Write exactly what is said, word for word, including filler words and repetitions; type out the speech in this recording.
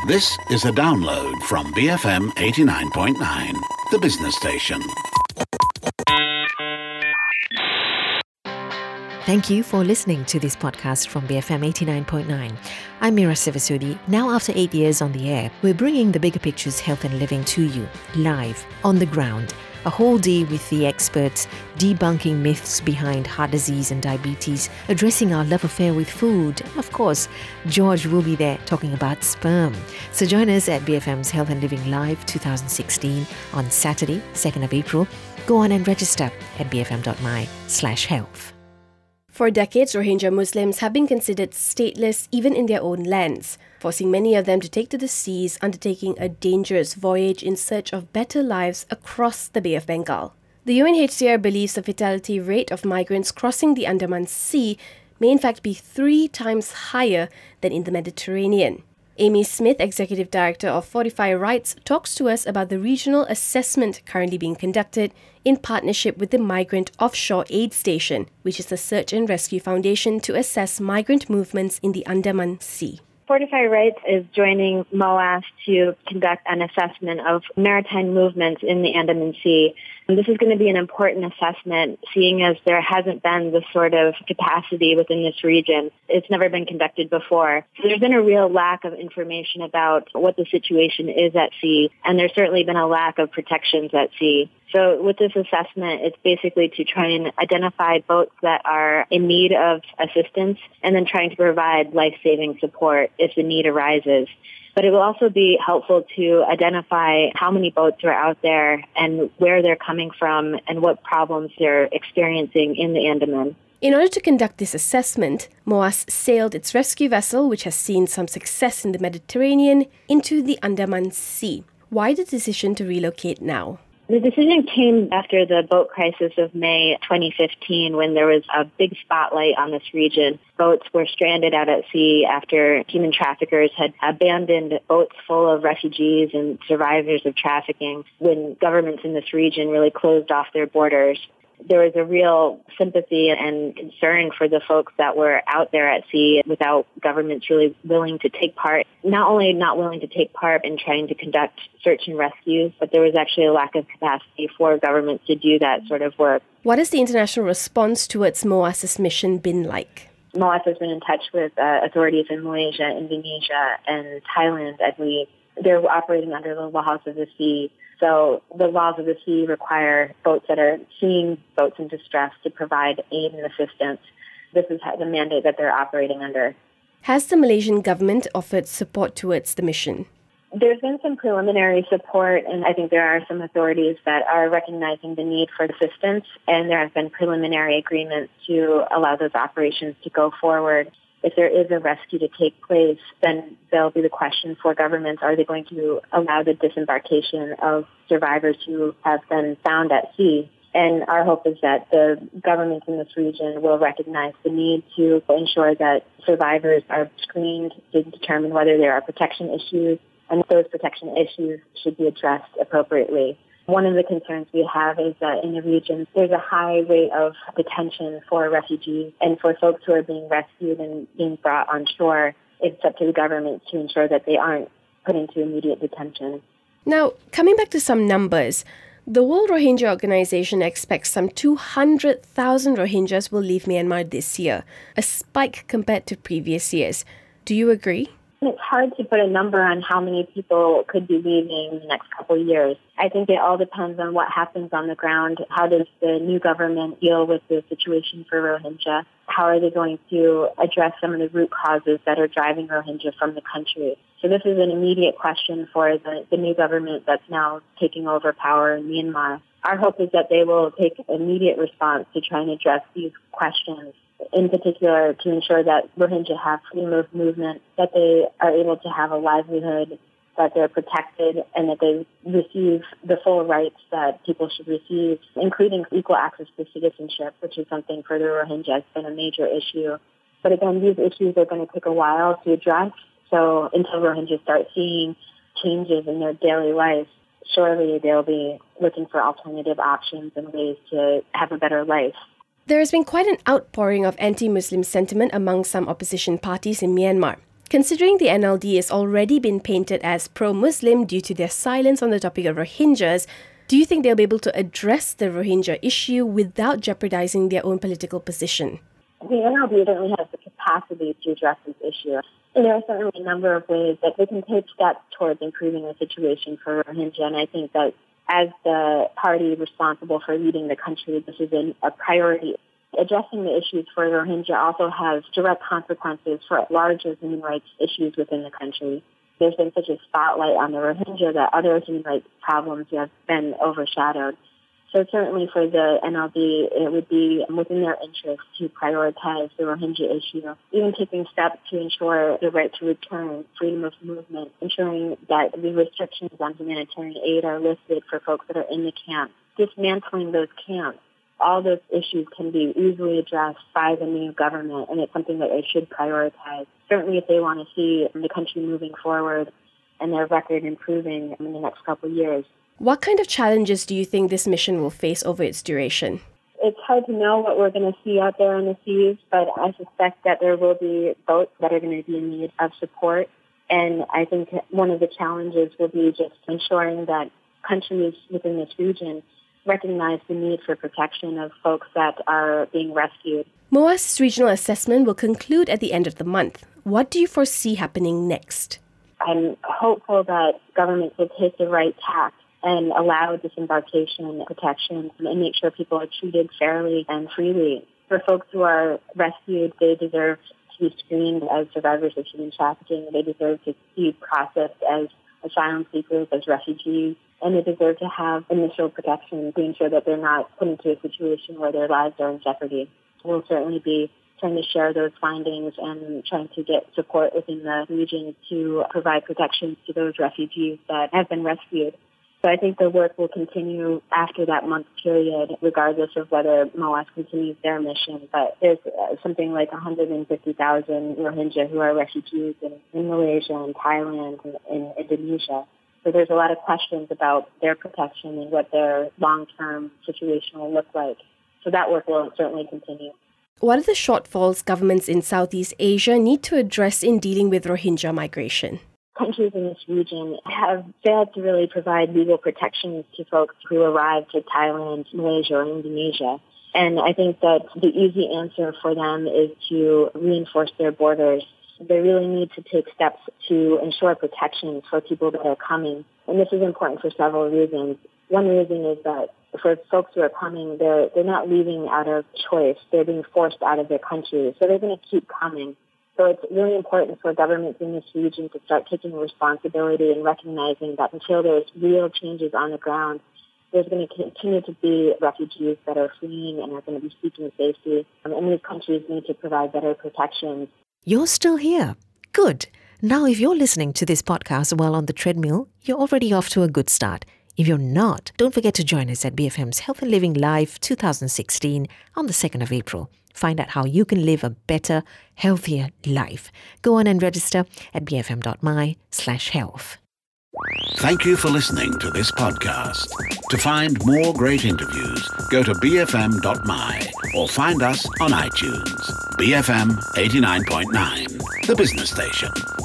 This is a download from B F M eighty-nine point nine, the business station. Thank you for listening to this podcast from B F M eighty-nine point nine. I'm Mira Sivasudi. Now, after eight years on the air, we're bringing the Bigger Picture's Health and Living to you, live, on the ground. A whole day with the experts, debunking myths behind heart disease and diabetes, addressing our love affair with food. And of course, George will be there talking about sperm. So join us at B F M's Health and Living Live twenty sixteen on Saturday, second of April. Go on and register at bfm.my slash health. For decades, Rohingya Muslims have been considered stateless even in their own lands, forcing many of them to take to the seas, undertaking a dangerous voyage in search of better lives across the Bay of Bengal. The U N H C R believes the fatality rate of migrants crossing the Andaman Sea may in fact be three times higher than in the Mediterranean. Amy Smith, Executive Director of Fortify Rights, talks to us about the regional assessment currently being conducted in partnership with the Migrant Offshore Aid Station, which is a search and rescue foundation to assess migrant movements in the Andaman Sea. Fortify Rights is joining M O A S to conduct an assessment of maritime movements in the Andaman Sea. And this is going to be an important assessment, seeing as there hasn't been this sort of capacity within this region. It's never been conducted before. So there's been a real lack of information about what the situation is at sea, and there's certainly been a lack of protections at sea. So with this assessment, it's basically to try and identify boats that are in need of assistance and then trying to provide life-saving support if the need arises. But it will also be helpful to identify how many boats are out there and where they're coming from and what problems they're experiencing in the Andaman. In order to conduct this assessment, M O A S sailed its rescue vessel, which has seen some success in the Mediterranean, into the Andaman Sea. Why the decision to relocate now? The decision came after the boat crisis of May twenty fifteen, when there was a big spotlight on this region. Boats were stranded out at sea after human traffickers had abandoned boats full of refugees and survivors of trafficking when governments in this region really closed off their borders. There was a real sympathy and concern for the folks that were out there at sea without governments really willing to take part, not only not willing to take part in trying to conduct search and rescues, but there was actually a lack of capacity for governments to do that sort of work. What has the international response towards M O A S's mission been like? M O A S has been in touch with uh, authorities in Malaysia, Indonesia, and Thailand, I believe. They're operating under the laws of the sea. So the laws of the sea require boats that are seeing boats in distress to provide aid and assistance. This is the mandate that they're operating under. Has the Malaysian government offered support towards the mission? There's been some preliminary support, and I think there are some authorities that are recognizing the need for assistance, and there have been preliminary agreements to allow those operations to go forward. If there is a rescue to take place, then there'll be the question for governments, are they going to allow the disembarkation of survivors who have been found at sea? And our hope is that the governments in this region will recognize the need to ensure that survivors are screened to determine whether there are protection issues, and those protection issues should be addressed appropriately. One of the concerns we have is that in the region, there's a high rate of detention for refugees, and for folks who are being rescued and being brought on shore, it's up to the government to ensure that they aren't put into immediate detention. Now, coming back to some numbers, the World Rohingya Organization expects some two hundred thousand Rohingyas will leave Myanmar this year, a spike compared to previous years. Do you agree? It's hard to put a number on how many people could be leaving in the next couple of years. I think it all depends on what happens on the ground. How does the new government deal with the situation for Rohingya? How are they going to address some of the root causes that are driving Rohingya from the country? So this is an immediate question for the, the new government that's now taking over power in Myanmar. Our hope is that they will take immediate response to try and address these questions, in particular to ensure that Rohingya have freedom of movement, that they are able to have a livelihood, that they're protected, and that they receive the full rights that people should receive, including equal access to citizenship, which is something for the Rohingya has been a major issue. But again, these issues are going to take a while to address. So until Rohingya start seeing changes in their daily life, surely they'll be looking for alternative options and ways to have a better life. There has been quite an outpouring of anti-Muslim sentiment among some opposition parties in Myanmar. Considering the N L D has already been painted as pro-Muslim due to their silence on the topic of Rohingyas, do you think they'll be able to address the Rohingya issue without jeopardizing their own political position? The N L D certainly has the capacity to address this issue. And there are certainly a number of ways that they can take steps towards improving the situation for Rohingya. And I think that as the party responsible for leading the country, this is a priority. Addressing the issues for Rohingya also has direct consequences for larger human rights issues within the country. There's been such a spotlight on the Rohingya that other human rights problems have been overshadowed. So certainly for the N L D, it would be within their interest to prioritize the Rohingya issue, even taking steps to ensure the right to return, freedom of movement, ensuring that the restrictions on humanitarian aid are lifted for folks that are in the camp, dismantling those camps. All those issues can be easily addressed by the new government, and it's something that they should prioritize. Certainly if they want to see the country moving forward and their record improving in the next couple of years. What kind of challenges do you think this mission will face over its duration? It's hard to know what we're going to see out there in the seas, but I suspect that there will be boats that are going to be in need of support. And I think one of the challenges will be just ensuring that countries within this region recognize the need for protection of folks that are being rescued. MOAS's regional assessment will conclude at the end of the month. What do you foresee happening next? I'm hopeful that governments will take the right tack and allow disembarkation protection and make sure people are treated fairly and freely. For folks who are rescued, they deserve to be screened as survivors of human trafficking. They deserve to be processed as asylum seekers, as refugees, and they deserve to have initial protection to ensure that they're not put into a situation where their lives are in jeopardy. We'll certainly be trying to share those findings and trying to get support within the region to provide protections to those refugees that have been rescued. So I think the work will continue after that month period, regardless of whether MOAS continues their mission. But there's uh, something like one hundred fifty thousand Rohingya who are refugees in, in Malaysia and Thailand and in Indonesia. So there's a lot of questions about their protection and what their long-term situation will look like. So that work will certainly continue. What are the shortfalls governments in Southeast Asia need to address in dealing with Rohingya migration? Countries in this region have failed to really provide legal protections to folks who arrive to Thailand, Malaysia, or Indonesia. And I think that the easy answer for them is to reinforce their borders. They really need to take steps to ensure protection for people that are coming. And this is important for several reasons. One reason is that for folks who are coming, they're, they're not leaving out of choice. They're being forced out of their country. So they're going to keep coming. So it's really important for governments in this region to start taking responsibility and recognizing that until there's real changes on the ground, there's going to continue to be refugees that are fleeing and are going to be seeking safety. Um, and these countries need to provide better protections. You're still here. Good. Now, if you're listening to this podcast while on the treadmill, you're already off to a good start. If you're not, don't forget to join us at B F M's Health and Living Live twenty sixteen on the second of April. Find out how you can live a better, healthier life. Go on and register at bfm.my slash health. Thank you for listening to this podcast. To find more great interviews, go to b f m dot m y or find us on iTunes. B F M eighty-nine point nine, the business station.